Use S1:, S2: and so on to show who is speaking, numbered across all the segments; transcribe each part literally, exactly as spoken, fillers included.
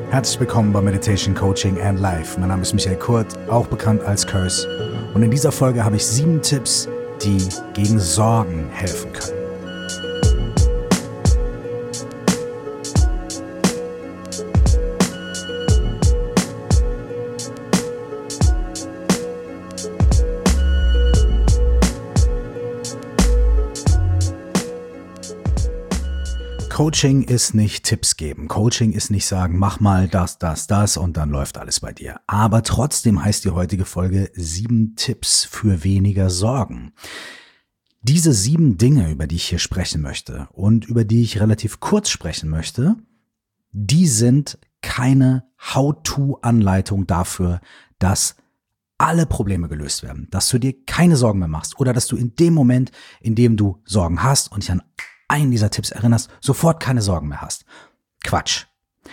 S1: Herzlich willkommen bei Meditation, Coaching and Life. Mein Name ist Michael Kurt, auch bekannt als Curse. Und in dieser Folge habe ich sieben Tipps, die gegen Sorgen helfen können. Coaching ist nicht Tipps geben. Coaching ist nicht sagen, mach mal das, das, das und dann läuft alles bei dir. Aber trotzdem heißt die heutige Folge sieben Tipps für weniger Sorgen. Diese sieben Dinge, über die ich hier sprechen möchte und über die ich relativ kurz sprechen möchte, die sind keine How-to-Anleitung dafür, dass alle Probleme gelöst werden, dass du dir keine Sorgen mehr machst oder dass du in dem Moment, in dem du Sorgen hast und dich an einen dieser Tipps erinnerst, sofort keine Sorgen mehr hast. Quatsch.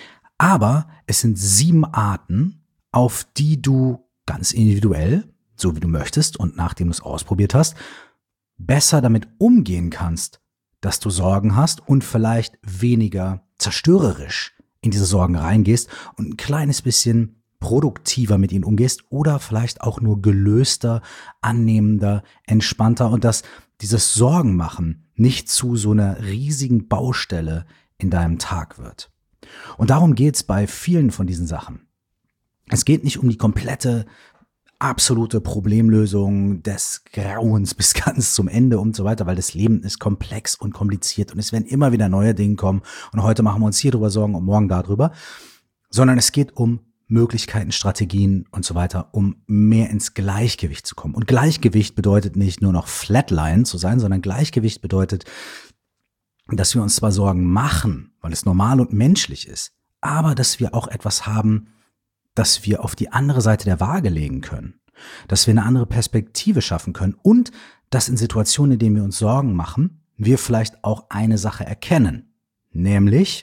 S1: Aber es sind sieben Arten, auf die du ganz individuell, so wie du möchtest und nachdem du es ausprobiert hast, besser damit umgehen kannst, dass du Sorgen hast und vielleicht weniger zerstörerisch in diese Sorgen reingehst und ein kleines bisschen produktiver mit ihnen umgehst oder vielleicht auch nur gelöster, annehmender, entspannter und dass dieses Sorgenmachen nicht zu so einer riesigen Baustelle in deinem Tag wird. Und darum geht's bei vielen von diesen Sachen. Es geht nicht um die komplette, absolute Problemlösung des Grauens bis ganz zum Ende und so weiter, weil das Leben ist komplex und kompliziert und es werden immer wieder neue Dinge kommen und heute machen wir uns hier drüber Sorgen und morgen darüber, sondern es geht um Möglichkeiten, Strategien und so weiter, um mehr ins Gleichgewicht zu kommen. Und Gleichgewicht bedeutet nicht nur noch Flatline zu sein, sondern Gleichgewicht bedeutet, dass wir uns zwar Sorgen machen, weil es normal und menschlich ist, aber dass wir auch etwas haben, das wir auf die andere Seite der Waage legen können, dass wir eine andere Perspektive schaffen können und dass in Situationen, in denen wir uns Sorgen machen, wir vielleicht auch eine Sache erkennen, nämlich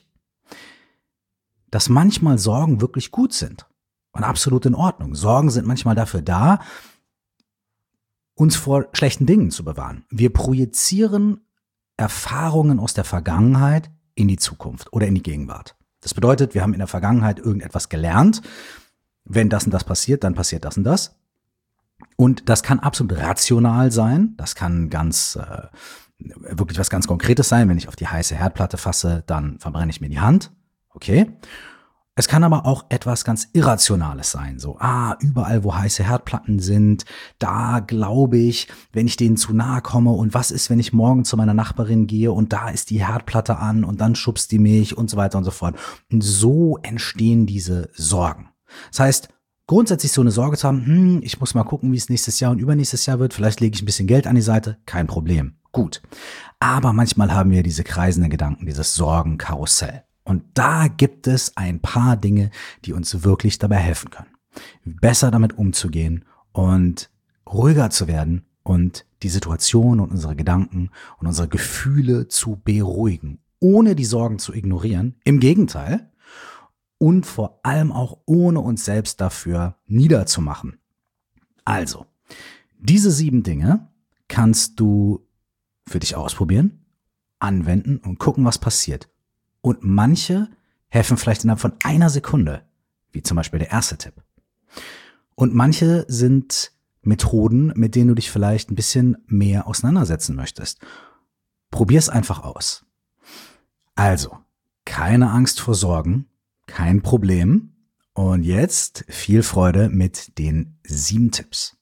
S1: dass manchmal Sorgen wirklich gut sind und absolut in Ordnung. Sorgen sind manchmal dafür da, uns vor schlechten Dingen zu bewahren. Wir projizieren Erfahrungen aus der Vergangenheit in die Zukunft oder in die Gegenwart. Das bedeutet, wir haben in der Vergangenheit irgendetwas gelernt. Wenn das und das passiert, dann passiert das und das. Und das kann absolut rational sein. Das kann ganz äh, wirklich was ganz Konkretes sein. Wenn ich auf die heiße Herdplatte fasse, dann verbrenne ich mir die Hand. Okay. Es kann aber auch etwas ganz Irrationales sein. So, ah, überall, wo heiße Herdplatten sind, da glaube ich, wenn ich denen zu nahe komme und was ist, wenn ich morgen zu meiner Nachbarin gehe und da ist die Herdplatte an und dann schubst die mich und so weiter und so fort. Und so entstehen diese Sorgen. Das heißt, grundsätzlich so eine Sorge zu haben, hm, ich muss mal gucken, wie es nächstes Jahr und übernächstes Jahr wird, vielleicht lege ich ein bisschen Geld an die Seite, kein Problem, gut. Aber manchmal haben wir diese kreisenden Gedanken, dieses Sorgenkarussell. Und da gibt es ein paar Dinge, die uns wirklich dabei helfen können, besser damit umzugehen und ruhiger zu werden und die Situation und unsere Gedanken und unsere Gefühle zu beruhigen, ohne die Sorgen zu ignorieren. Im Gegenteil und vor allem auch ohne uns selbst dafür niederzumachen. Also, diese sieben Dinge kannst du für dich ausprobieren, anwenden und gucken, was passiert. Und manche helfen vielleicht innerhalb von einer Sekunde, wie zum Beispiel der erste Tipp. Und manche sind Methoden, mit denen du dich vielleicht ein bisschen mehr auseinandersetzen möchtest. Probier's einfach aus. Also, keine Angst vor Sorgen, kein Problem. Und jetzt viel Freude mit den sieben Tipps.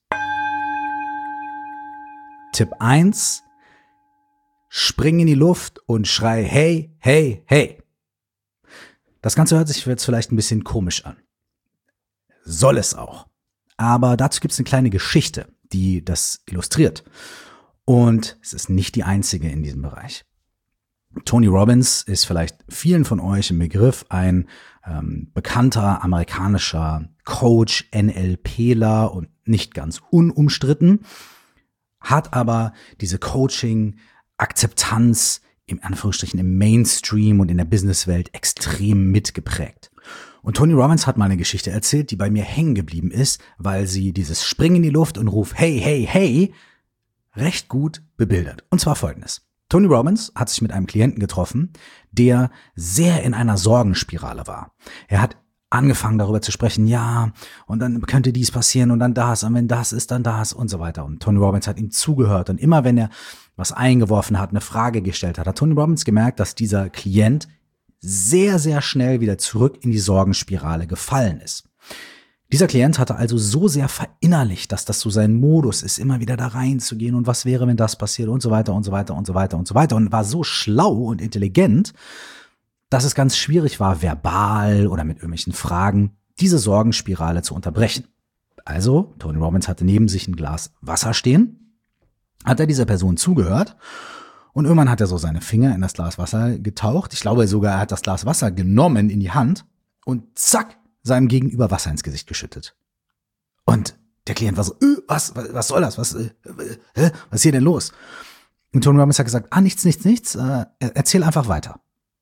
S1: Tipp eins. Spring in die Luft und schrei, hey, hey, hey. Das Ganze hört sich jetzt vielleicht ein bisschen komisch an. Soll es auch. Aber dazu gibt es eine kleine Geschichte, die das illustriert. Und es ist nicht die einzige in diesem Bereich. Tony Robbins ist vielleicht vielen von euch im Begriff, ein ähm, bekannter amerikanischer Coach, NLPler und nicht ganz unumstritten, hat aber diese Coaching- Akzeptanz im Anführungsstrichen im Mainstream und in der Businesswelt extrem mitgeprägt. Und Tony Robbins hat mal eine Geschichte erzählt, die bei mir hängen geblieben ist, weil sie dieses Springen in die Luft und Ruf hey, hey, hey recht gut bebildert. Und zwar folgendes. Tony Robbins hat sich mit einem Klienten getroffen, der sehr in einer Sorgenspirale war. Er hat angefangen darüber zu sprechen, ja, und dann könnte dies passieren und dann das und wenn das ist, dann das und so weiter. Und Tony Robbins hat ihm zugehört und immer wenn er was eingeworfen hat, eine Frage gestellt hat, hat Tony Robbins gemerkt, dass dieser Klient sehr, sehr schnell wieder zurück in die Sorgenspirale gefallen ist. Dieser Klient hatte also so sehr verinnerlicht, dass das so sein Modus ist, immer wieder da reinzugehen und was wäre, wenn das passiert und so weiter und so weiter und so weiter und so weiter und war so schlau und intelligent, dass es ganz schwierig war, verbal oder mit irgendwelchen Fragen diese Sorgenspirale zu unterbrechen. Also, Tony Robbins hatte neben sich ein Glas Wasser stehen, hat er dieser Person zugehört und irgendwann hat er so seine Finger in das Glas Wasser getaucht. Ich glaube sogar, er hat das Glas Wasser genommen in die Hand und zack, seinem Gegenüber Wasser ins Gesicht geschüttet. Und der Klient war so, äh, was, was, was soll das? Was, äh, äh, was ist hier denn los? Und Tony Robbins hat gesagt, ah, nichts, nichts, nichts, äh, erzähl einfach weiter.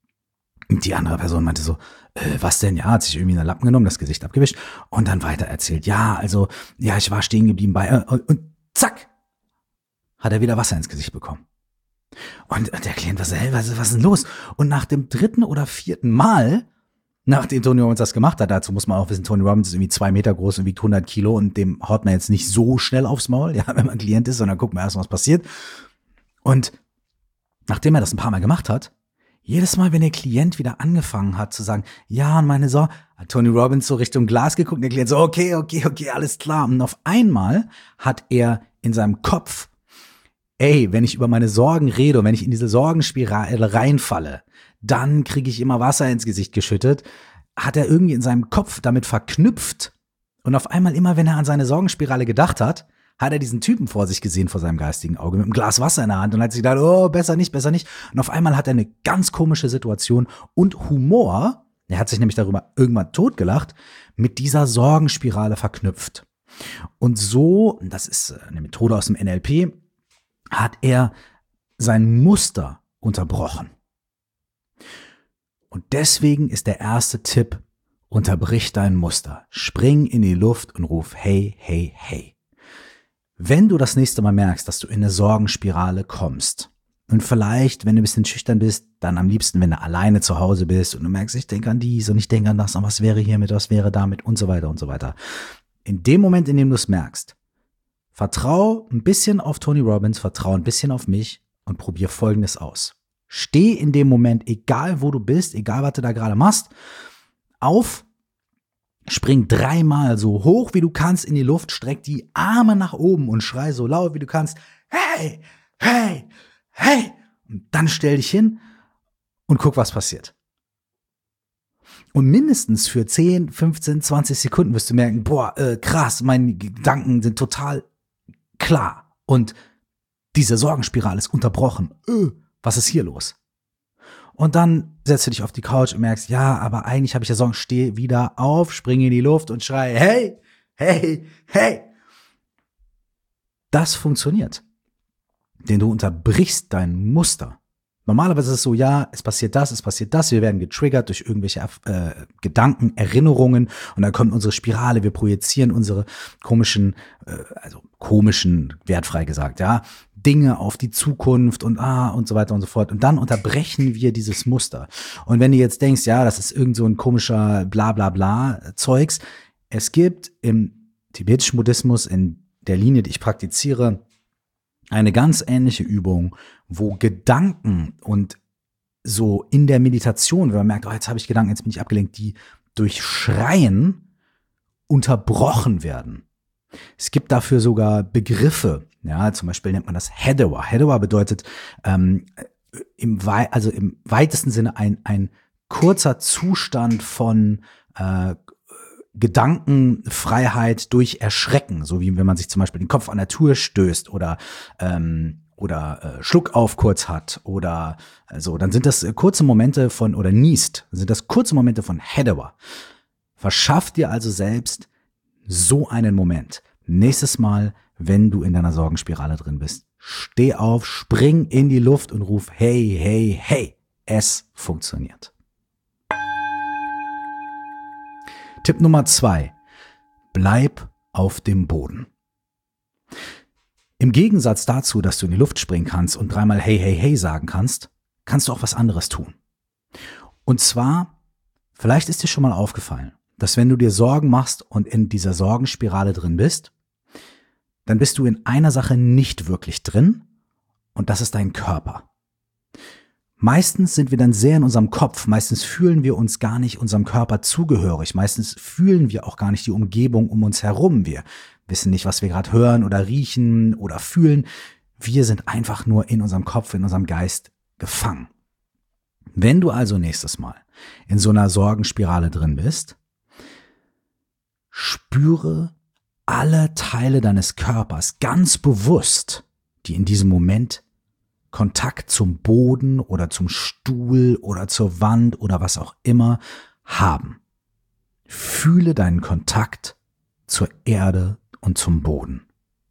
S1: Und die andere Person meinte so, äh, was denn? Ja, hat sich irgendwie einen Lappen genommen, das Gesicht abgewischt und dann weiter erzählt. Ja, also, ja, ich war stehen geblieben bei, äh, und, und zack, hat er wieder Wasser ins Gesicht bekommen. Und der Klient war so, hey, was, was ist denn los? Und nach dem dritten oder vierten Mal, nachdem Tony Robbins das gemacht hat, dazu muss man auch wissen, Tony Robbins ist irgendwie zwei Meter groß und wiegt hundert Kilo und dem haut man jetzt nicht so schnell aufs Maul, ja, wenn man Klient ist, sondern guckt man erst mal, was passiert. Und nachdem er das ein paar Mal gemacht hat, jedes Mal, wenn der Klient wieder angefangen hat zu sagen, ja, und meine Sorge, hat Tony Robbins so Richtung Glas geguckt und der Klient so, okay, okay, okay, alles klar. Und auf einmal hat er in seinem Kopf, ey, wenn ich über meine Sorgen rede und wenn ich in diese Sorgenspirale reinfalle, dann kriege ich immer Wasser ins Gesicht geschüttet, hat er irgendwie in seinem Kopf damit verknüpft. Und auf einmal immer, wenn er an seine Sorgenspirale gedacht hat, hat er diesen Typen vor sich gesehen, vor seinem geistigen Auge, mit einem Glas Wasser in der Hand und hat sich gedacht, oh, besser nicht, besser nicht. Und auf einmal hat er eine ganz komische Situation und Humor, er hat sich nämlich darüber irgendwann totgelacht, mit dieser Sorgenspirale verknüpft. Und so, das ist eine Methode aus dem N L P, hat er sein Muster unterbrochen. Und deswegen ist der erste Tipp, unterbrich dein Muster. Spring in die Luft und ruf hey, hey, hey. Wenn du das nächste Mal merkst, dass du in eine Sorgenspirale kommst und vielleicht, wenn du ein bisschen schüchtern bist, dann am liebsten, wenn du alleine zu Hause bist und du merkst, ich denke an dies und ich denke an das und was wäre hiermit, was wäre damit und so weiter und so weiter. In dem Moment, in dem du es merkst, vertrau ein bisschen auf Tony Robbins, vertrau ein bisschen auf mich und probier Folgendes aus. Steh in dem Moment, egal wo du bist, egal was du da gerade machst, auf, spring dreimal so hoch wie du kannst in die Luft, streck die Arme nach oben und schrei so laut wie du kannst, hey, hey, hey. Und dann stell dich hin und guck, was passiert. Und mindestens für zehn, fünfzehn, zwanzig Sekunden wirst du merken, boah, äh, krass, meine Gedanken sind total klar und diese Sorgenspirale ist unterbrochen. Äh, was ist hier los? Und dann setzt du dich auf die Couch und merkst, ja, aber eigentlich habe ich ja Sorgen, steh wieder auf, spring in die Luft und schrei, hey, hey, hey. Das funktioniert. Denn du unterbrichst dein Muster. Normalerweise ist es so, ja, es passiert das, es passiert das, wir werden getriggert durch irgendwelche äh, Gedanken, Erinnerungen und dann kommt unsere Spirale, wir projizieren unsere komischen, äh, also komischen, wertfrei gesagt, ja, Dinge auf die Zukunft und ah und so weiter und so fort und dann unterbrechen wir dieses Muster. Und wenn du jetzt denkst, ja, das ist irgend so ein komischer bla bla bla Zeugs, es gibt im tibetischen Buddhismus, in der Linie, die ich praktiziere, eine ganz ähnliche Übung, wo Gedanken und so in der Meditation, wenn man merkt, oh, jetzt habe ich Gedanken, jetzt bin ich abgelenkt, die durch Schreien unterbrochen werden. Es gibt dafür sogar Begriffe, ja, zum Beispiel nennt man das Hedawa. Hedawa bedeutet ähm, im, Wei- also im weitesten Sinne ein, ein kurzer Zustand von äh, Gedankenfreiheit durch Erschrecken, so wie wenn man sich zum Beispiel den Kopf an der Tür stößt oder ähm, oder äh, Schluckauf kurz hat oder so, also, dann sind das kurze Momente von, oder niest, sind das kurze Momente von Hedawa. Verschaff dir also selbst so einen Moment. Nächstes Mal, wenn du in deiner Sorgenspirale drin bist, steh auf, spring in die Luft und ruf hey, hey, hey. Es funktioniert. Tipp Nummer zwei. Bleib auf dem Boden. Im Gegensatz dazu, dass du in die Luft springen kannst und dreimal hey, hey, hey sagen kannst, kannst du auch was anderes tun. Und zwar, vielleicht ist dir schon mal aufgefallen, dass wenn du dir Sorgen machst und in dieser Sorgenspirale drin bist, dann bist du in einer Sache nicht wirklich drin und das ist dein Körper. Meistens sind wir dann sehr in unserem Kopf, meistens fühlen wir uns gar nicht unserem Körper zugehörig, meistens fühlen wir auch gar nicht die Umgebung um uns herum. Wir wissen nicht, was wir gerade hören oder riechen oder fühlen. Wir sind einfach nur in unserem Kopf, in unserem Geist gefangen. Wenn du also nächstes Mal in so einer Sorgenspirale drin bist, spüre alle Teile deines Körpers ganz bewusst, die in diesem Moment Kontakt zum Boden oder zum Stuhl oder zur Wand oder was auch immer haben. Fühle deinen Kontakt zur Erde und zum Boden.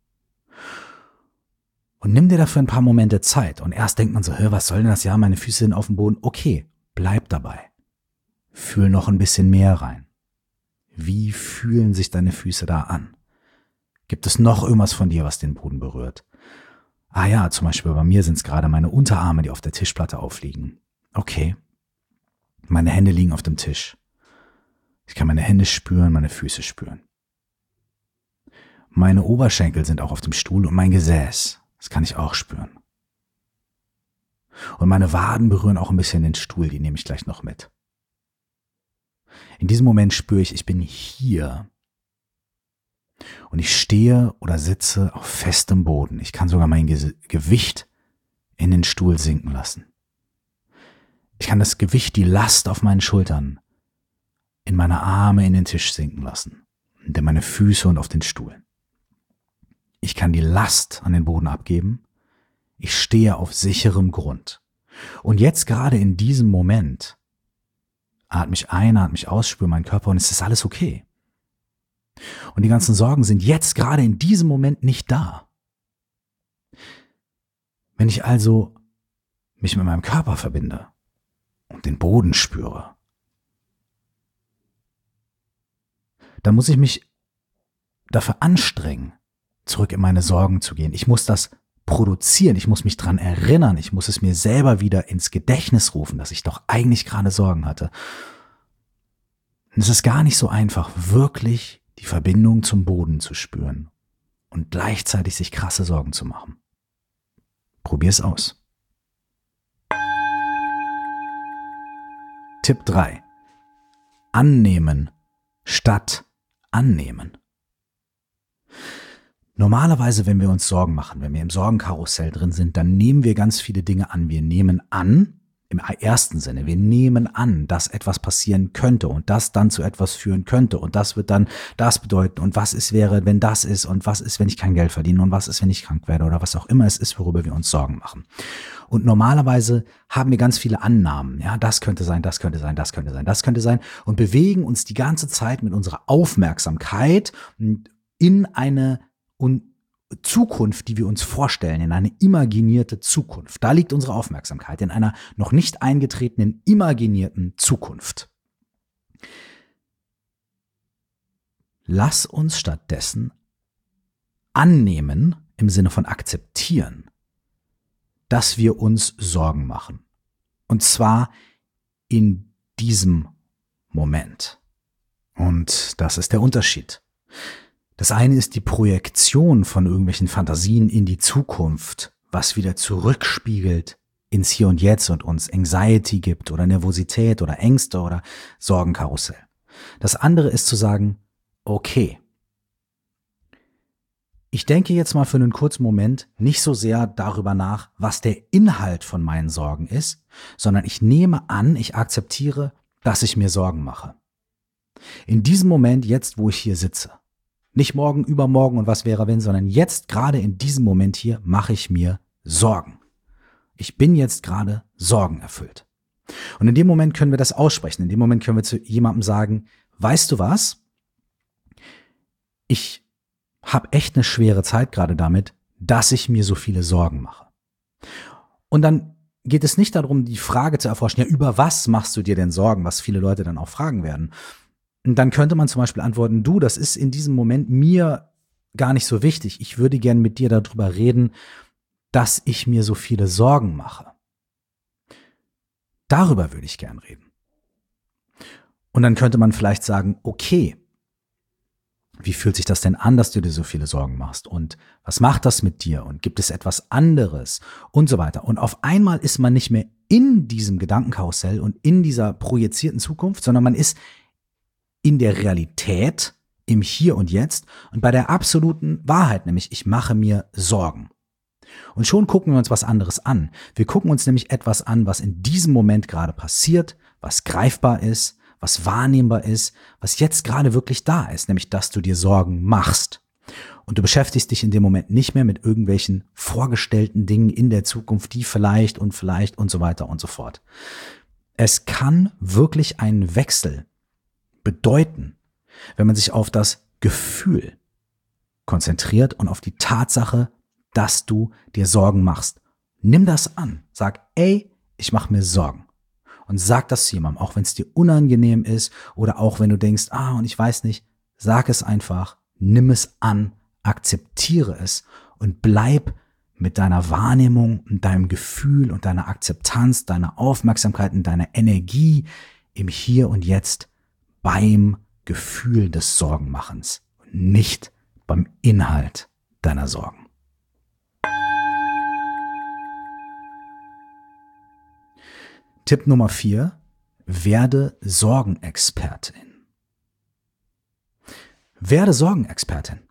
S1: Und nimm dir dafür ein paar Momente Zeit. Und erst denkt man so, hä, was soll denn das? Ja, meine Füße sind auf dem Boden. Okay, bleib dabei. Fühl noch ein bisschen mehr rein. Wie fühlen sich deine Füße da an? Gibt es noch irgendwas von dir, was den Boden berührt? Ah ja, zum Beispiel bei mir sind es gerade meine Unterarme, die auf der Tischplatte aufliegen. Okay. Meine Hände liegen auf dem Tisch. Ich kann meine Hände spüren, meine Füße spüren. Meine Oberschenkel sind auch auf dem Stuhl und mein Gesäß. Das kann ich auch spüren. Und meine Waden berühren auch ein bisschen den Stuhl, die nehme ich gleich noch mit. In diesem Moment spüre ich, ich bin hier. Und ich stehe oder sitze auf festem Boden. Ich kann sogar mein Ge- Gewicht in den Stuhl sinken lassen. Ich kann das Gewicht, die Last auf meinen Schultern, in meine Arme in den Tisch sinken lassen. Und in meine Füße und auf den Stuhl. Ich kann die Last an den Boden abgeben. Ich stehe auf sicherem Grund. Und jetzt gerade in diesem Moment atme ich ein, atme ich aus, spüre meinen Körper und es ist alles okay. Und die ganzen Sorgen sind jetzt gerade in diesem Moment nicht da. Wenn ich also mich mit meinem Körper verbinde und den Boden spüre, dann muss ich mich dafür anstrengen, zurück in meine Sorgen zu gehen. Ich muss das produzieren, ich muss mich dran erinnern, ich muss es mir selber wieder ins Gedächtnis rufen, dass ich doch eigentlich gerade Sorgen hatte. Und es ist gar nicht so einfach, wirklich die Verbindung zum Boden zu spüren und gleichzeitig sich krasse Sorgen zu machen. Probier's aus. Tipp drei. Annehmen statt annehmen. Normalerweise, wenn wir uns Sorgen machen, wenn wir im Sorgenkarussell drin sind, dann nehmen wir ganz viele Dinge an. Wir nehmen an, im ersten Sinne, wir nehmen an, dass etwas passieren könnte und das dann zu etwas führen könnte und das wird dann das bedeuten und was ist wäre, wenn das ist und was ist, wenn ich kein Geld verdiene und was ist, wenn ich krank werde oder was auch immer es ist, worüber wir uns Sorgen machen. Und normalerweise haben wir ganz viele Annahmen, ja, das könnte sein, das könnte sein, das könnte sein, das könnte sein und bewegen uns die ganze Zeit mit unserer Aufmerksamkeit in eine und Zukunft, die wir uns vorstellen, in eine imaginierte Zukunft. Da liegt unsere Aufmerksamkeit, in einer noch nicht eingetretenen, imaginierten Zukunft. Lass uns stattdessen annehmen, im Sinne von akzeptieren, dass wir uns Sorgen machen. Und zwar in diesem Moment. Und das ist der Unterschied. Das eine ist die Projektion von irgendwelchen Fantasien in die Zukunft, was wieder zurückspiegelt ins Hier und Jetzt und uns Anxiety gibt oder Nervosität oder Ängste oder Sorgenkarussell. Das andere ist zu sagen, okay, ich denke jetzt mal für einen kurzen Moment nicht so sehr darüber nach, was der Inhalt von meinen Sorgen ist, sondern ich nehme an, ich akzeptiere, dass ich mir Sorgen mache. In diesem Moment, jetzt wo ich hier sitze, nicht morgen, übermorgen und was wäre wenn, sondern jetzt gerade in diesem Moment hier mache ich mir Sorgen. Ich bin jetzt gerade sorgenerfüllt. Und in dem Moment können wir das aussprechen. In dem Moment können wir zu jemandem sagen, weißt du was? Ich habe echt eine schwere Zeit gerade damit, dass ich mir so viele Sorgen mache. Und dann geht es nicht darum, die Frage zu erforschen, ja, über was machst du dir denn Sorgen, was viele Leute dann auch fragen werden. Und dann könnte man zum Beispiel antworten, du, das ist in diesem Moment mir gar nicht so wichtig. Ich würde gern mit dir darüber reden, dass ich mir so viele Sorgen mache. Darüber würde ich gern reden. Und dann könnte man vielleicht sagen, okay, wie fühlt sich das denn an, dass du dir so viele Sorgen machst? Und was macht das mit dir? Und gibt es etwas anderes? Und so weiter. Und auf einmal ist man nicht mehr in diesem Gedankenkarussell und in dieser projizierten Zukunft, sondern man ist in der Realität, im Hier und Jetzt und bei der absoluten Wahrheit, nämlich ich mache mir Sorgen. Und schon gucken wir uns was anderes an. Wir gucken uns nämlich etwas an, was in diesem Moment gerade passiert, was greifbar ist, was wahrnehmbar ist, was jetzt gerade wirklich da ist, nämlich dass du dir Sorgen machst. Und du beschäftigst dich in dem Moment nicht mehr mit irgendwelchen vorgestellten Dingen in der Zukunft, die vielleicht und vielleicht und so weiter und so fort. Es kann wirklich einen Wechsel bedeuten, wenn man sich auf das Gefühl konzentriert und auf die Tatsache, dass du dir Sorgen machst. Nimm das an. Sag, ey, ich mache mir Sorgen. Und sag das zu jemandem, auch wenn es dir unangenehm ist oder auch wenn du denkst, ah, und ich weiß nicht, sag es einfach, nimm es an, akzeptiere es und bleib mit deiner Wahrnehmung und deinem Gefühl und deiner Akzeptanz, deiner Aufmerksamkeit und deiner Energie im Hier und Jetzt beim Gefühl des Sorgenmachens und nicht beim Inhalt deiner Sorgen. Tipp Nummer vier, werde Sorgenexpertin. Werde Sorgenexpertin.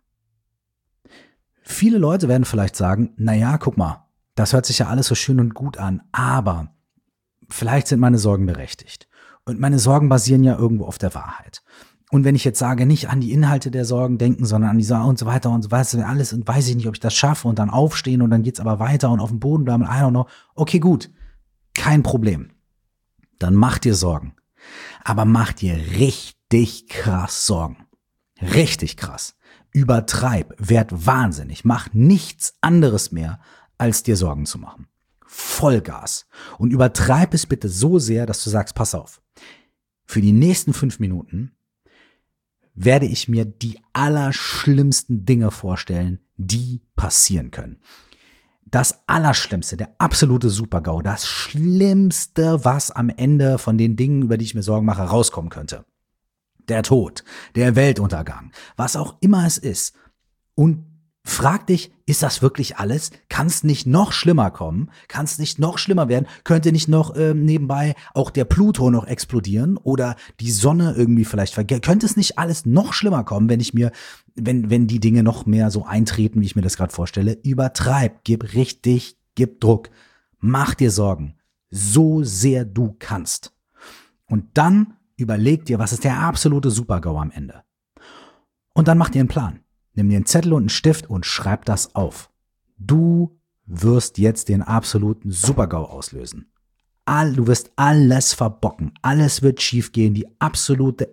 S1: Viele Leute werden vielleicht sagen, naja, guck mal, das hört sich ja alles so schön und gut an, aber vielleicht sind meine Sorgen berechtigt. Und meine Sorgen basieren ja irgendwo auf der Wahrheit. Und wenn ich jetzt sage, nicht an die Inhalte der Sorgen denken, sondern an die Sorgen und so weiter und so weiter, alles und weiß ich nicht, ob ich das schaffe und dann aufstehen und dann geht's aber weiter und auf dem Boden bleiben, I don't know. Okay, gut, kein Problem. Dann mach dir Sorgen. Aber mach dir richtig krass Sorgen. Richtig krass. Übertreib, werd wahnsinnig. Mach nichts anderes mehr, als dir Sorgen zu machen. Vollgas. Und übertreib es bitte so sehr, dass du sagst, pass auf. Für die nächsten fünf Minuten werde ich mir die allerschlimmsten Dinge vorstellen, die passieren können. Das Allerschlimmste, der absolute Super-GAU, das Schlimmste, was am Ende von den Dingen, über die ich mir Sorgen mache, rauskommen könnte. Der Tod, der Weltuntergang, was auch immer es ist. Und frag dich, ist das wirklich alles? Kann es nicht noch schlimmer kommen? Kann es nicht noch schlimmer werden? Könnte nicht noch ähm, nebenbei auch der Pluto noch explodieren oder die Sonne irgendwie vielleicht vergessen? Könnte es nicht alles noch schlimmer kommen, wenn ich mir, wenn wenn die Dinge noch mehr so eintreten, wie ich mir das gerade vorstelle? Übertreib, gib richtig, gib Druck, mach dir Sorgen, so sehr du kannst. Und dann überleg dir, was ist der absolute Super-GAU am Ende? Und dann mach dir einen Plan. Nimm dir einen Zettel und einen Stift und schreib das auf. Du wirst jetzt den absoluten Super-GAU auslösen. All, du wirst alles verbocken. Alles wird schiefgehen. Die absolute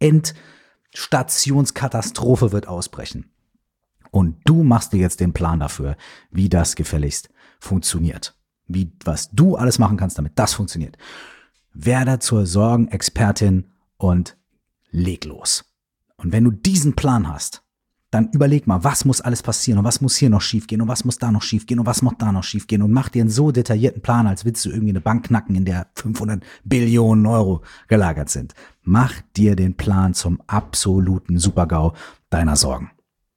S1: Endstationskatastrophe wird ausbrechen. Und du machst dir jetzt den Plan dafür, wie das gefälligst funktioniert. Wie, was du alles machen kannst, damit das funktioniert. Werde zur Sorgenexpertin und leg los. Und wenn du diesen Plan hast, dann überleg mal, was muss alles passieren und was muss hier noch schiefgehen und was muss da noch schiefgehen und was muss da noch schiefgehen und mach dir einen so detaillierten Plan, als willst du irgendwie eine Bank knacken, in der fünfhundert Billionen Euro gelagert sind. Mach dir den Plan zum absoluten Super-GAU deiner Sorgen.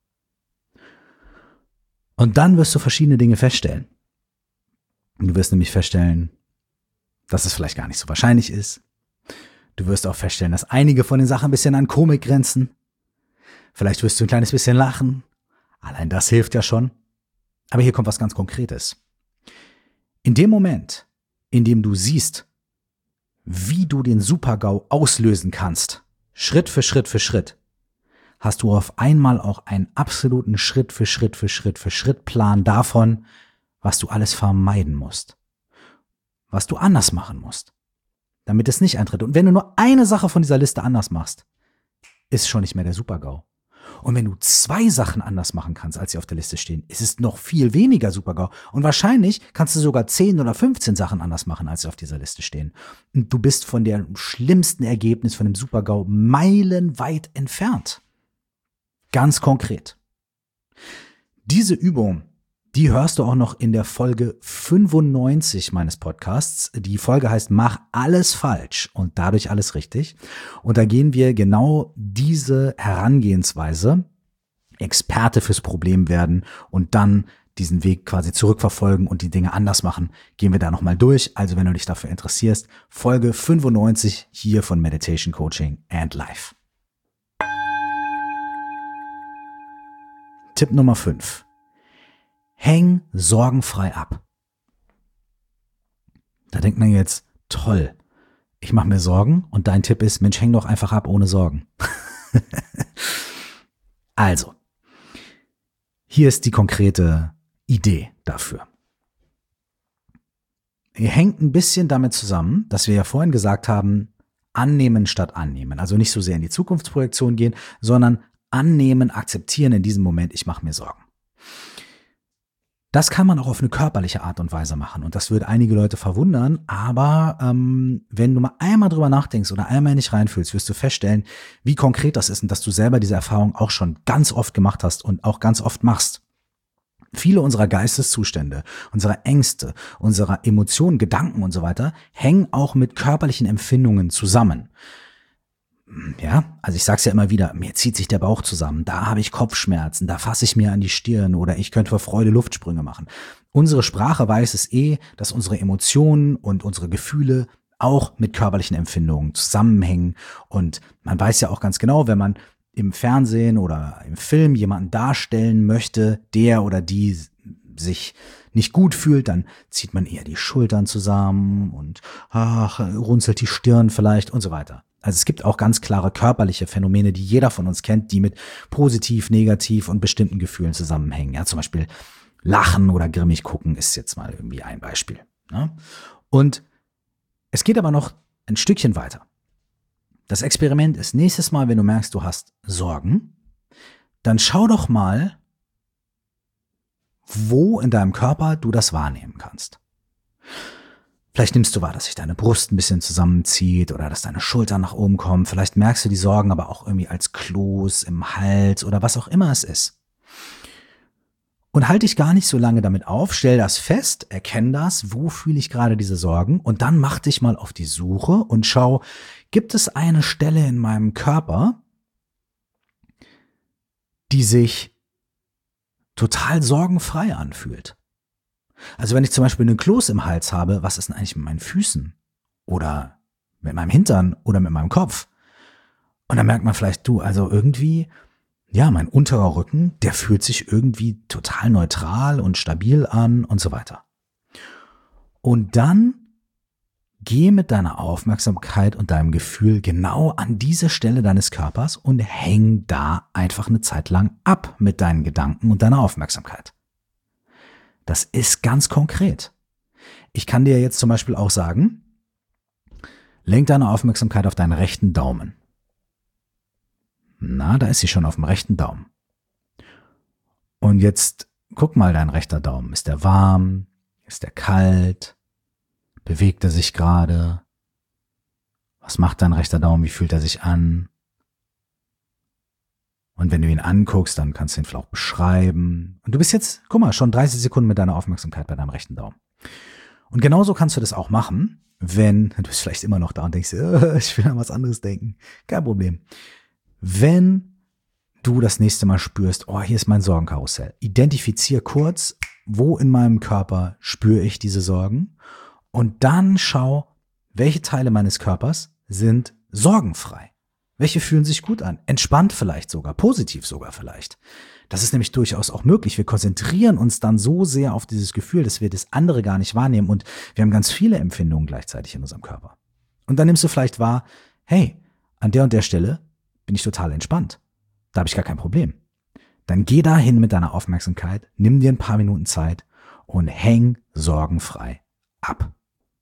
S1: Und dann wirst du verschiedene Dinge feststellen. Du wirst nämlich feststellen, dass es vielleicht gar nicht so wahrscheinlich ist. Du wirst auch feststellen, dass einige von den Sachen ein bisschen an Komik grenzen. Vielleicht wirst du ein kleines bisschen lachen. Allein das hilft ja schon. Aber hier kommt was ganz Konkretes. In dem Moment, in dem du siehst, wie du den Super-GAU auslösen kannst, Schritt für Schritt für Schritt, hast du auf einmal auch einen absoluten Schritt für Schritt für Schritt für Schritt Plan davon, was du alles vermeiden musst. Was du anders machen musst, damit es nicht eintritt. Und wenn du nur eine Sache von dieser Liste anders machst, ist schon nicht mehr der Super-GAU. Und wenn du zwei Sachen anders machen kannst, als sie auf der Liste stehen, ist es noch viel weniger Super-GAU. Und wahrscheinlich kannst du sogar zehn oder fünfzehn Sachen anders machen, als sie auf dieser Liste stehen. Und du bist von dem schlimmsten Ergebnis, von dem Super-GAU, meilenweit entfernt. Ganz konkret. Diese Übung Die hörst du auch noch in der Folge fünfundneunzig meines Podcasts. Die Folge heißt Mach alles falsch und dadurch alles richtig. Und da gehen wir genau diese Herangehensweise, Experte fürs Problem werden und dann diesen Weg quasi zurückverfolgen und die Dinge anders machen, gehen wir da nochmal durch. Also wenn du dich dafür interessierst, Folge fünfundneunzig hier von Meditation Coaching and Life. Tipp Nummer fünf. Häng sorgenfrei ab. Da denkt man jetzt, toll, ich mache mir Sorgen und dein Tipp ist, Mensch, häng doch einfach ab ohne Sorgen. Also, hier ist die konkrete Idee dafür. Ihr hängt ein bisschen damit zusammen, dass wir ja vorhin gesagt haben, annehmen statt annehmen. Also nicht so sehr in die Zukunftsprojektion gehen, sondern annehmen, akzeptieren in diesem Moment, ich mache mir Sorgen. Das kann man auch auf eine körperliche Art und Weise machen und das würde einige Leute verwundern, aber ähm, wenn du mal einmal drüber nachdenkst oder einmal nicht reinfühlst, wirst du feststellen, wie konkret das ist und dass du selber diese Erfahrung auch schon ganz oft gemacht hast und auch ganz oft machst. Viele unserer Geisteszustände, unserer Ängste, unserer Emotionen, Gedanken und so weiter hängen auch mit körperlichen Empfindungen zusammen. Ja, also ich sag's ja immer wieder, mir zieht sich der Bauch zusammen, da habe ich Kopfschmerzen, da fasse ich mir an die Stirn oder ich könnte vor Freude Luftsprünge machen. Unsere Sprache weiß es eh, dass unsere Emotionen und unsere Gefühle auch mit körperlichen Empfindungen zusammenhängen und man weiß ja auch ganz genau, wenn man im Fernsehen oder im Film jemanden darstellen möchte, der oder die sich nicht gut fühlt, dann zieht man eher die Schultern zusammen und ach, runzelt die Stirn vielleicht und so weiter. Also es gibt auch ganz klare körperliche Phänomene, die jeder von uns kennt, die mit positiv, negativ und bestimmten Gefühlen zusammenhängen. Ja, zum Beispiel Lachen oder grimmig gucken ist jetzt mal irgendwie ein Beispiel. Ne? Und es geht aber noch ein Stückchen weiter. Das Experiment ist nächstes Mal, wenn du merkst, du hast Sorgen, dann schau doch mal, wo in deinem Körper du das wahrnehmen kannst. Vielleicht nimmst du wahr, dass sich deine Brust ein bisschen zusammenzieht oder dass deine Schultern nach oben kommen. Vielleicht merkst du die Sorgen aber auch irgendwie als Kloß im Hals oder was auch immer es ist. Und halt dich gar nicht so lange damit auf, stell das fest, erkenn das, wo fühle ich gerade diese Sorgen und dann mach dich mal auf die Suche und schau, gibt es eine Stelle in meinem Körper, die sich total sorgenfrei anfühlt? Also wenn ich zum Beispiel einen Kloß im Hals habe, was ist denn eigentlich mit meinen Füßen? Oder mit meinem Hintern oder mit meinem Kopf? Und dann merkt man vielleicht, du, also irgendwie, ja, mein unterer Rücken, der fühlt sich irgendwie total neutral und stabil an und so weiter. Und dann geh mit deiner Aufmerksamkeit und deinem Gefühl genau an diese Stelle deines Körpers und häng da einfach eine Zeit lang ab mit deinen Gedanken und deiner Aufmerksamkeit. Das ist ganz konkret. Ich kann dir jetzt zum Beispiel auch sagen, lenk deine Aufmerksamkeit auf deinen rechten Daumen. Na, da ist sie schon auf dem rechten Daumen. Und jetzt guck mal, dein rechter Daumen. Ist der warm? Ist der kalt? Bewegt er sich gerade? Was macht dein rechter Daumen? Wie fühlt er sich an? Und wenn du ihn anguckst, dann kannst du ihn vielleicht auch beschreiben. Und du bist jetzt, guck mal, schon dreißig Sekunden mit deiner Aufmerksamkeit bei deinem rechten Daumen. Und genauso kannst du das auch machen, wenn, du bist vielleicht immer noch da und denkst, äh, ich will an was anderes denken. Kein Problem. Wenn du das nächste Mal spürst, oh, hier ist mein Sorgenkarussell. Identifizier kurz, wo in meinem Körper spüre ich diese Sorgen. Und dann schau, welche Teile meines Körpers sind sorgenfrei. Welche fühlen sich gut an? Entspannt vielleicht sogar, positiv sogar vielleicht. Das ist nämlich durchaus auch möglich. Wir konzentrieren uns dann so sehr auf dieses Gefühl, dass wir das andere gar nicht wahrnehmen und wir haben ganz viele Empfindungen gleichzeitig in unserem Körper. Und dann nimmst du vielleicht wahr, hey, an der und der Stelle bin ich total entspannt. Da habe ich gar kein Problem. Dann geh dahin mit deiner Aufmerksamkeit, nimm dir ein paar Minuten Zeit und häng sorgenfrei ab.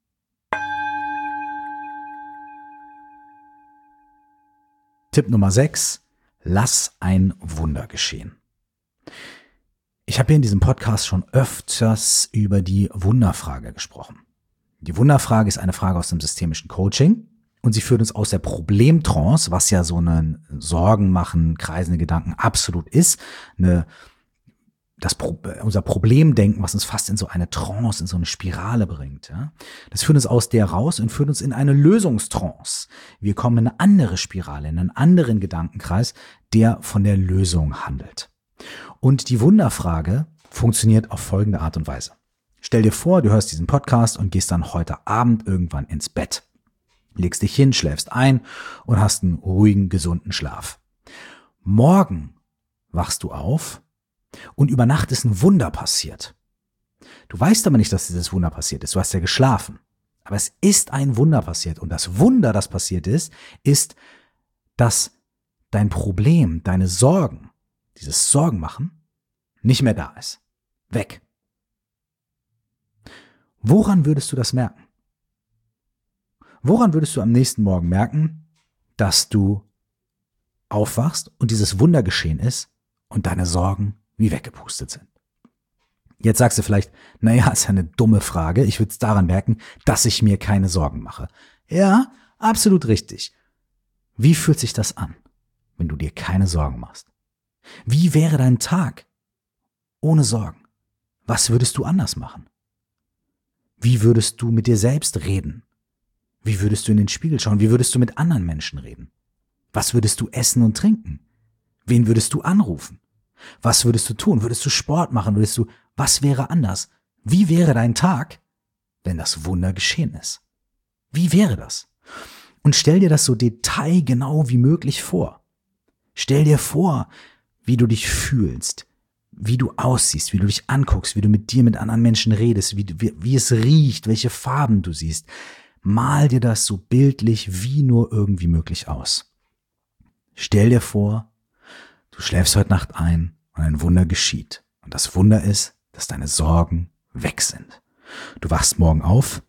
S1: Tipp Nummer sechs, lass ein Wunder geschehen. Ich habe hier in diesem Podcast schon öfters über die Wunderfrage gesprochen. Die Wunderfrage ist eine Frage aus dem systemischen Coaching und sie führt uns aus der Problemtrance, was ja so ein Sorgen machen, kreisende Gedanken absolut ist, eine das Pro- unser Problemdenken, was uns fast in so eine Trance, in so eine Spirale bringt. Ja? Das führt uns aus der raus und führt uns in eine Lösungstrance. Wir kommen in eine andere Spirale, in einen anderen Gedankenkreis, der von der Lösung handelt. Und die Wunderfrage funktioniert auf folgende Art und Weise. Stell dir vor, du hörst diesen Podcast und gehst dann heute Abend irgendwann ins Bett. Legst dich hin, schläfst ein und hast einen ruhigen, gesunden Schlaf. Morgen wachst du auf und über Nacht ist ein Wunder passiert. Du weißt aber nicht, dass dieses Wunder passiert ist. Du hast ja geschlafen. Aber es ist ein Wunder passiert. Und das Wunder, das passiert ist, ist, dass dein Problem, deine Sorgen, dieses Sorgenmachen, nicht mehr da ist. Weg. Woran würdest du das merken? Woran würdest du am nächsten Morgen merken, dass du aufwachst und dieses Wunder geschehen ist und deine Sorgen wie weggepustet sind? Jetzt sagst du vielleicht, naja, ist ja eine dumme Frage. Ich würde es daran merken, dass ich mir keine Sorgen mache. Ja, absolut richtig. Wie fühlt sich das an, wenn du dir keine Sorgen machst? Wie wäre dein Tag ohne Sorgen? Was würdest du anders machen? Wie würdest du mit dir selbst reden? Wie würdest du in den Spiegel schauen? Wie würdest du mit anderen Menschen reden? Was würdest du essen und trinken? Wen würdest du anrufen? Was würdest du tun? Würdest du Sport machen? Würdest du, was wäre anders? Wie wäre dein Tag, wenn das Wunder geschehen ist? Wie wäre das? Und stell dir das so detailgenau wie möglich vor. Stell dir vor, wie du dich fühlst, wie du aussiehst, wie du dich anguckst, wie du mit dir, mit anderen Menschen redest, wie, wie, wie es riecht, welche Farben du siehst. Mal dir das so bildlich wie nur irgendwie möglich aus. Stell dir vor, du schläfst heute Nacht ein und ein Wunder geschieht. Und das Wunder ist, dass deine Sorgen weg sind. Du wachst morgen auf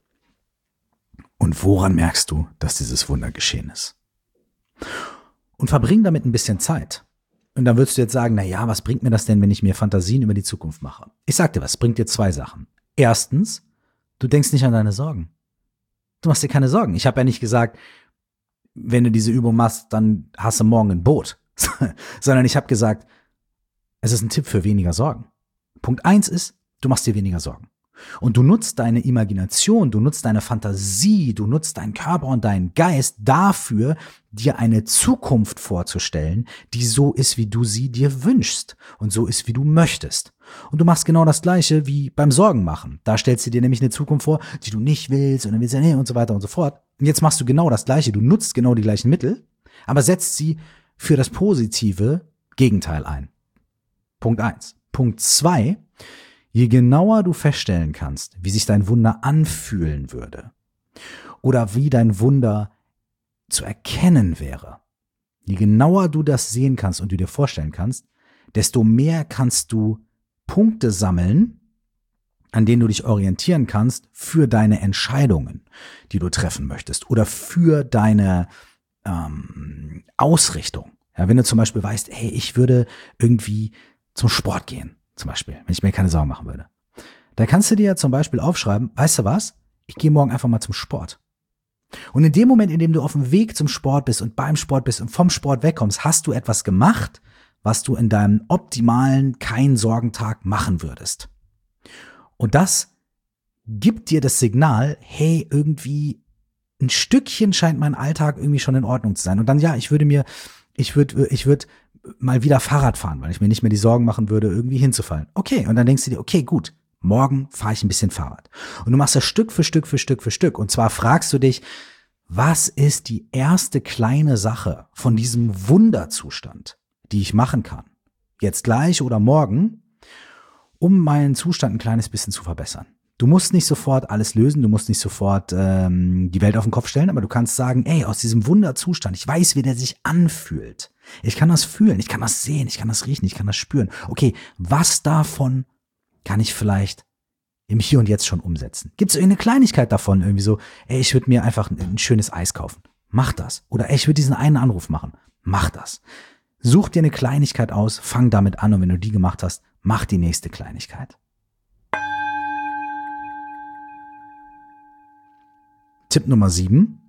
S1: und woran merkst du, dass dieses Wunder geschehen ist? Und verbring damit ein bisschen Zeit. Und dann würdest du jetzt sagen, na ja, was bringt mir das denn, wenn ich mir Fantasien über die Zukunft mache? Ich sag dir was, bringt dir zwei Sachen. Erstens, du denkst nicht an deine Sorgen. Du machst dir keine Sorgen. Ich habe ja nicht gesagt, wenn du diese Übung machst, dann hast du morgen ein Boot. Sondern ich habe gesagt, es ist ein Tipp für weniger Sorgen. Punkt eins ist, du machst dir weniger Sorgen. Und du nutzt deine Imagination, du nutzt deine Fantasie, du nutzt deinen Körper und deinen Geist dafür, dir eine Zukunft vorzustellen, die so ist, wie du sie dir wünschst und so ist, wie du möchtest. Und du machst genau das Gleiche wie beim Sorgenmachen. Da stellst du dir nämlich eine Zukunft vor, die du nicht willst und dann willst du nee und so weiter und so fort. Und jetzt machst du genau das Gleiche. Du nutzt genau die gleichen Mittel, aber setzt sie für das positive Gegenteil ein. Punkt eins. Punkt zwei. Je genauer du feststellen kannst, wie sich dein Wunder anfühlen würde oder wie dein Wunder zu erkennen wäre, je genauer du das sehen kannst und du dir vorstellen kannst, desto mehr kannst du Punkte sammeln, an denen du dich orientieren kannst für deine Entscheidungen, die du treffen möchtest oder für deine ähm, Ausrichtung. Ja, wenn du zum Beispiel weißt, hey, ich würde irgendwie zum Sport gehen, zum Beispiel, wenn ich mir keine Sorgen machen würde. Da kannst du dir ja zum Beispiel aufschreiben, weißt du was, ich gehe morgen einfach mal zum Sport. Und in dem Moment, in dem du auf dem Weg zum Sport bist und beim Sport bist und vom Sport wegkommst, hast du etwas gemacht, was du in deinem optimalen Kein-Sorgentag machen würdest. Und das gibt dir das Signal, hey, irgendwie ein Stückchen scheint mein Alltag irgendwie schon in Ordnung zu sein. Und dann, ja, ich würde mir, ich würde, ich würde mal wieder Fahrrad fahren, weil ich mir nicht mehr die Sorgen machen würde, irgendwie hinzufallen. Okay, und dann denkst du dir, okay, gut, morgen fahre ich ein bisschen Fahrrad. Und du machst das Stück für Stück für Stück für Stück. Und zwar fragst du dich, was ist die erste kleine Sache von diesem Wunderzustand, die ich machen kann, jetzt gleich oder morgen, um meinen Zustand ein kleines bisschen zu verbessern. Du musst nicht sofort alles lösen, du musst nicht sofort ähm, die Welt auf den Kopf stellen, aber du kannst sagen, ey, aus diesem Wunderzustand, ich weiß, wie der sich anfühlt. Ich kann das fühlen, ich kann das sehen, ich kann das riechen, ich kann das spüren. Okay, was davon kann ich vielleicht im Hier und Jetzt schon umsetzen? Gibt es irgendeine Kleinigkeit davon, irgendwie so, ey, ich würde mir einfach ein, ein schönes Eis kaufen. Mach das. Oder ey, ich würde diesen einen Anruf machen. Mach das. Such dir eine Kleinigkeit aus, fang damit an und wenn du die gemacht hast, mach die nächste Kleinigkeit. Tipp Nummer sieben.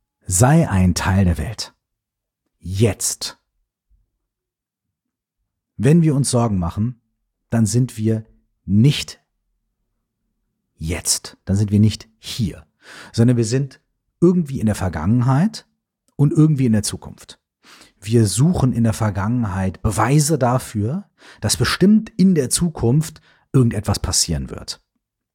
S1: Sei ein Teil der Welt. Jetzt. Wenn wir uns Sorgen machen, dann sind wir nicht jetzt, dann sind wir nicht hier, sondern wir sind irgendwie in der Vergangenheit und irgendwie in der Zukunft. Wir suchen in der Vergangenheit Beweise dafür, dass bestimmt in der Zukunft irgendetwas passieren wird.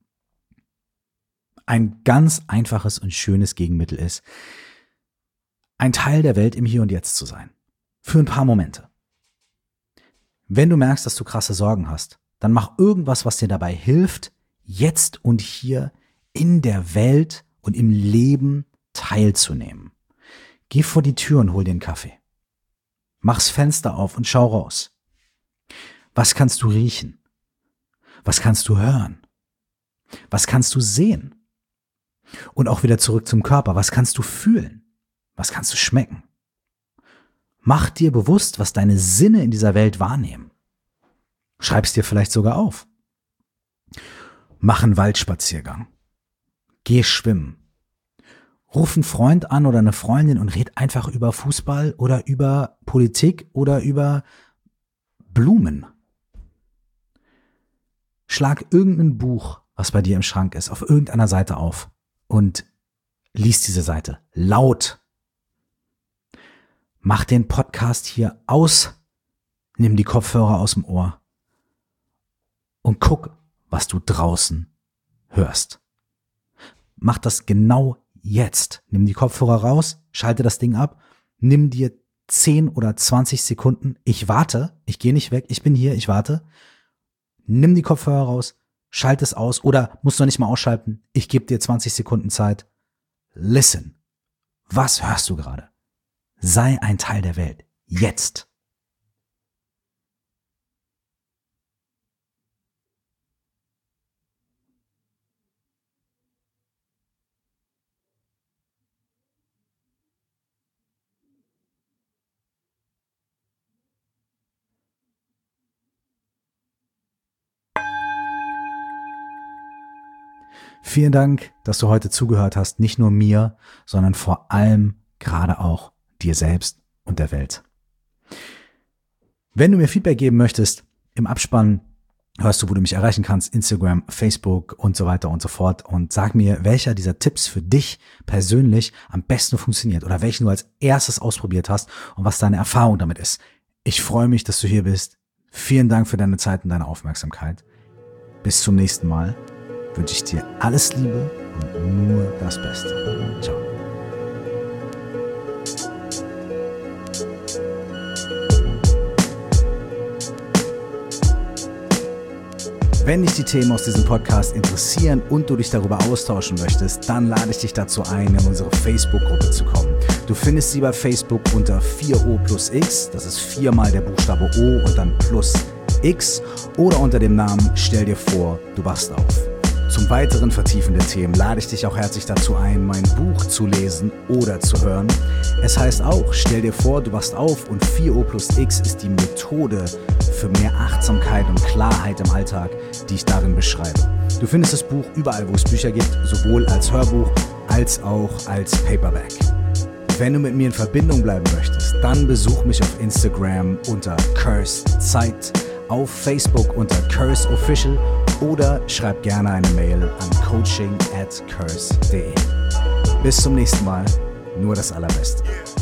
S1: Ein ganz einfaches und schönes Gegenmittel ist, ein Teil der Welt im Hier und Jetzt zu sein. Für ein paar Momente. Wenn du merkst, dass du krasse Sorgen hast, dann mach irgendwas, was dir dabei hilft, jetzt und hier in der Welt und im Leben teilzunehmen. Geh vor die Tür und hol dir einen Kaffee. Mach's Fenster auf und schau raus. Was kannst du riechen? Was kannst du hören? Was kannst du sehen? Und auch wieder zurück zum Körper. Was kannst du fühlen? Was kannst du schmecken? Mach dir bewusst, was deine Sinne in dieser Welt wahrnehmen. Schreib's dir vielleicht sogar auf. Mach einen Waldspaziergang. Geh schwimmen. Ruf einen Freund an oder eine Freundin und red einfach über Fußball oder über Politik oder über Blumen. Schlag irgendein Buch, was bei dir im Schrank ist, auf irgendeiner Seite auf und lies diese Seite laut. Mach den Podcast hier aus, nimm die Kopfhörer aus dem Ohr und guck, was du draußen hörst. Mach das genau jetzt. Nimm die Kopfhörer raus, schalte das Ding ab, nimm dir zehn oder zwanzig Sekunden. Ich warte, ich gehe nicht weg, ich bin hier, ich warte. Nimm die Kopfhörer raus, schalte es aus oder musst du nicht mal ausschalten. Ich gebe dir zwanzig Sekunden Zeit. Listen. Was hörst du gerade? Sei ein Teil der Welt. Jetzt. Vielen Dank, dass du heute zugehört hast, nicht nur mir, sondern vor allem gerade auch dir selbst und der Welt. Wenn du mir Feedback geben möchtest, im Abspann hörst du, wo du mich erreichen kannst, Instagram, Facebook und so weiter und so fort und sag mir, welcher dieser Tipps für dich persönlich am besten funktioniert oder welchen du als erstes ausprobiert hast und was deine Erfahrung damit ist. Ich freue mich, dass du hier bist. Vielen Dank für deine Zeit und deine Aufmerksamkeit. Bis zum nächsten Mal. Wünsche ich dir alles Liebe und nur das Beste. Ciao. Wenn dich die Themen aus diesem Podcast interessieren und du dich darüber austauschen möchtest, dann lade ich dich dazu ein, in unsere Facebook-Gruppe zu kommen. Du findest sie bei Facebook unter vier O plus X, das ist viermal der Buchstabe O und dann plus X, oder unter dem Namen Stell dir vor, du wachst auf. Zum weiteren Vertiefen der Themen lade ich dich auch herzlich dazu ein, mein Buch zu lesen oder zu hören. Es heißt auch, stell dir vor, du wachst auf und vier O plus X ist die Methode für mehr Achtsamkeit und Klarheit im Alltag, die ich darin beschreibe. Du findest das Buch überall, wo es Bücher gibt, sowohl als Hörbuch als auch als Paperback. Wenn du mit mir in Verbindung bleiben möchtest, dann besuch mich auf Instagram unter Cursed Zeit, auf Facebook unter Curse Official oder schreib gerne eine Mail an coaching at curse punkt de. Bis zum nächsten Mal, nur das Allerbeste.